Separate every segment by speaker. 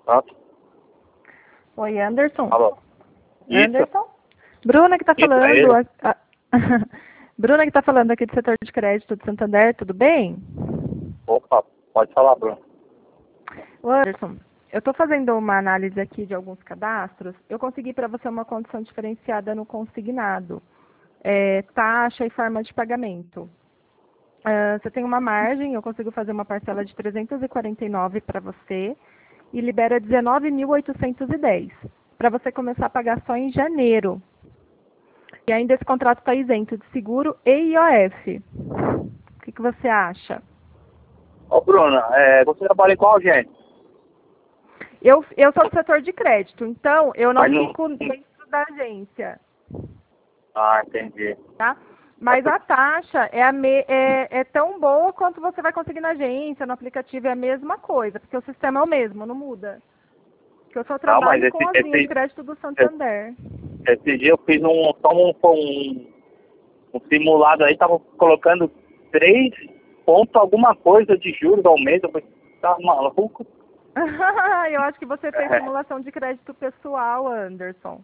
Speaker 1: Pronto.
Speaker 2: Oi, Anderson.
Speaker 1: Alô. Isso.
Speaker 2: Anderson? Bruna que está
Speaker 1: Isso, é
Speaker 2: falando.
Speaker 1: ele.
Speaker 2: Bruna que está falando aqui do setor de crédito de Santander, tudo bem?
Speaker 1: Opa, pode falar, Bruno.
Speaker 2: Ô, Anderson, eu estou fazendo uma análise aqui de alguns cadastros. Eu consegui para você uma condição diferenciada no consignado. Taxa e forma de pagamento. Você tem uma margem, eu consigo fazer uma parcela de 349 para você e libera 19.810 para você começar a pagar só em janeiro. E ainda esse contrato está isento de seguro e IOF. O que você acha?
Speaker 1: Ô, Bruna, você trabalha em qual agente?
Speaker 2: Eu sou do setor de crédito, então eu não
Speaker 1: Mas não...
Speaker 2: fico dentro da agência,
Speaker 1: Ah, entendi.
Speaker 2: tá? Mas a taxa é tão boa quanto você vai conseguir na agência, no aplicativo, é a mesma coisa, porque o sistema é o mesmo, não muda. Porque eu só
Speaker 1: Não, mas
Speaker 2: trabalho com as linhas de crédito do Santander.
Speaker 1: esse dia eu fiz um simulado aí, tava colocando 3 pontos alguma coisa de juros ao mês. Eu falei, tá maluco?
Speaker 2: Eu acho que você fez simulação de crédito pessoal, Anderson.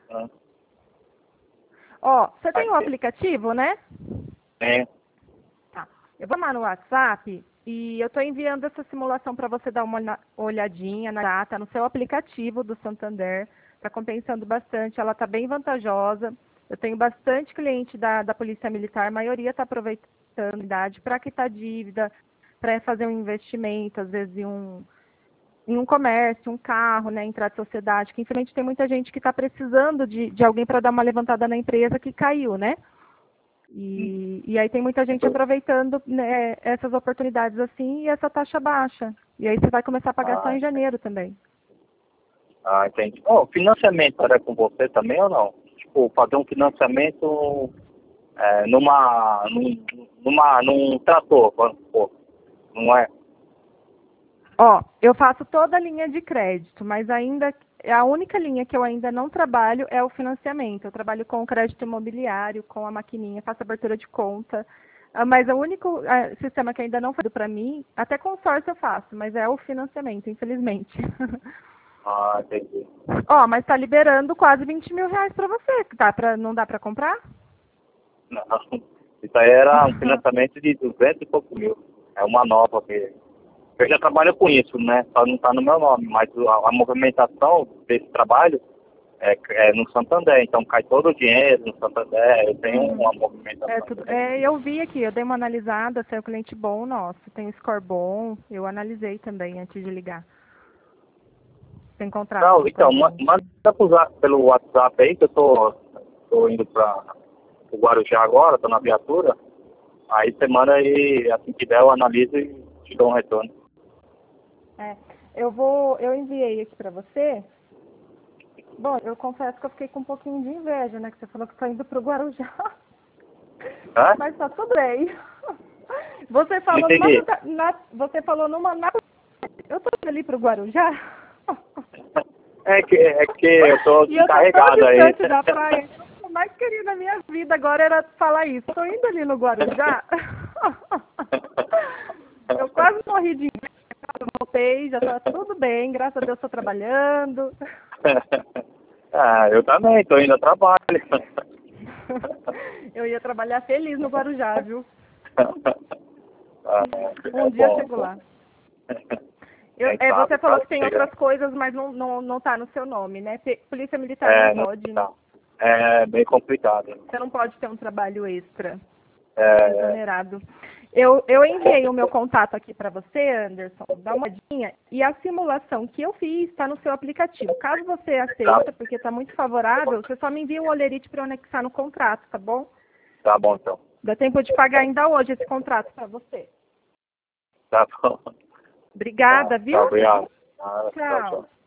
Speaker 2: Ó, você tem um aplicativo, né?
Speaker 1: Tem.
Speaker 2: Tá. Eu vou lá no WhatsApp e eu estou enviando essa simulação para você dar uma olhadinha na data no seu aplicativo do Santander. Está compensando bastante, ela está bem vantajosa. Eu tenho bastante cliente da Polícia Militar, a maioria está aproveitando a idade para quitar dívida, para fazer um investimento, às vezes em um comércio, um carro, né, entrar de sociedade, que infelizmente tem muita gente que está precisando de alguém para dar uma levantada na empresa que caiu, né? E aí tem muita gente aproveitando, né, essas oportunidades assim e essa taxa baixa. E aí você vai começar a pagar só em janeiro também.
Speaker 1: Ah, entendi. Financiamento era com você também ou não? Tipo, fazer um financiamento num trator, vamos supor. Não é?
Speaker 2: Ó, eu faço toda a linha de crédito, mas ainda a única linha que eu ainda não trabalho é o financiamento. Eu trabalho com o crédito imobiliário, com a maquininha, faço abertura de conta. Mas o único sistema que ainda não foi para mim, até consórcio eu faço, mas é o financiamento, infelizmente.
Speaker 1: Ah, entendi.
Speaker 2: Ó, mas está liberando quase 20 mil reais para você. Não dá para comprar?
Speaker 1: Não, isso aí era um financiamento de 200 e poucos mil. É uma nova que... Eu já trabalho com isso, né? Só não está no meu nome, mas a movimentação desse trabalho é no Santander, então cai todo o dinheiro no Santander, eu tenho uma movimentação.
Speaker 2: Eu vi aqui, eu dei uma analisada, você é um cliente bom nosso, tem um score bom, eu analisei também antes de ligar. Tem contrato.
Speaker 1: Não, então, manda pelo WhatsApp aí, que eu tô indo para o Guarujá agora, tô na viatura, aí você manda aí, assim que der eu analiso e te dou um retorno.
Speaker 2: Eu enviei aqui para você. Bom, eu confesso que eu fiquei com um pouquinho de inveja, né? Que você falou que está indo para o Guarujá.
Speaker 1: É?
Speaker 2: Mas tá tudo bem. Você falou você falou numa... Eu tô indo ali para o Guarujá.
Speaker 1: É que eu tô encarregado aí.
Speaker 2: Eu tô da praia. O mais querido da minha vida agora era falar isso. Tô indo ali no Guarujá. Eu quase morri de inveja, voltei, já tá tudo bem, graças a Deus tô trabalhando.
Speaker 1: Eu também, tô indo a trabalho.
Speaker 2: Eu ia trabalhar feliz no Guarujá, viu?
Speaker 1: Um
Speaker 2: dia eu chego lá. Você falou que tem outras coisas, mas não tá no seu nome, né? Polícia Militar não pode, né?
Speaker 1: É bem complicado.
Speaker 2: Você não pode ter um trabalho extra exonerado. Eu enviei o meu contato aqui para você, Anderson, dá uma olhadinha, e a simulação que eu fiz está no seu aplicativo. Caso você aceita, porque está muito favorável, você só me envia um olerite para eu anexar no contrato, tá bom?
Speaker 1: Tá bom, então.
Speaker 2: Dá tempo de pagar ainda hoje esse contrato para você.
Speaker 1: Tá bom.
Speaker 2: Obrigada, viu?
Speaker 1: Tá, obrigado.
Speaker 2: Tchau.